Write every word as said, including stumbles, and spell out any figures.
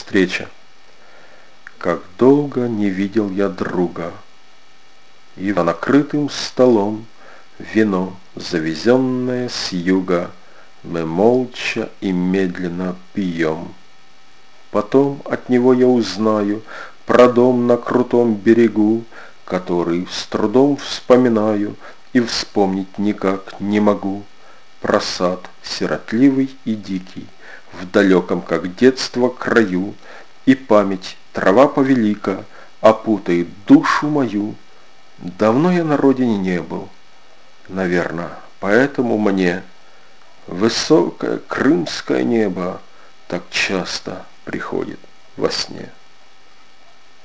встреча. Как долго не видел я друга, и за накрытым столом вино, завезенное с юга, мы молча и медленно пьем. Потом от него я узнаю про дом на крутом берегу, который с трудом вспоминаю и вспомнить никак не могу. Про сад сиротливый и дикий, в далеком, как детство, краю, и память, трава повелика, опутает душу мою. Давно я на родине не был, наверно, поэтому мне высокое крымское небо так часто приходит во сне.